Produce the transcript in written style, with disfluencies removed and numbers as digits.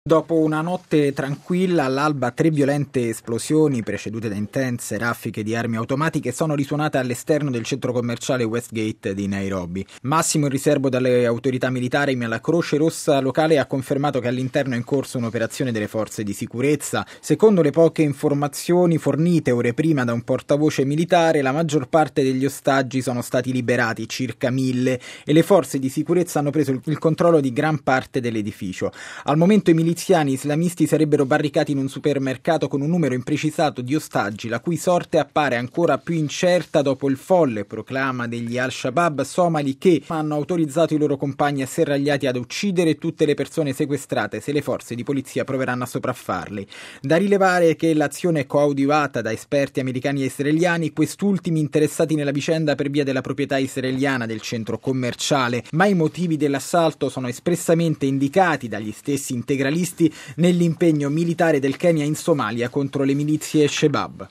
Dopo una notte tranquilla, all'alba 3 violente esplosioni, precedute da intense raffiche di armi automatiche, sono risuonate all'esterno del centro commerciale Westgate di Nairobi. Massimo in riservo dalle autorità militari, ma la Croce Rossa locale ha confermato che all'interno è in corso un'operazione delle forze di sicurezza. Secondo le poche informazioni fornite ore prima da un portavoce militare, la maggior parte degli ostaggi sono stati liberati, circa 1000, e le forze di sicurezza hanno preso il controllo di gran parte dell'edificio. Al momento i miliziani islamisti sarebbero barricati in un supermercato con un numero imprecisato di ostaggi, la cui sorte appare ancora più incerta dopo il folle proclama degli al-Shabaab somali che hanno autorizzato i loro compagni asserragliati ad uccidere tutte le persone sequestrate se le forze di polizia proveranno a sopraffarli. Da rilevare che l'azione è coadiuvata da esperti americani e israeliani, quest'ultimi interessati nella vicenda per via della proprietà israeliana del centro commerciale, ma i motivi dell'assalto sono espressamente indicati dagli stessi integralisti nell'impegno militare del Kenya in Somalia contro le milizie Shabab.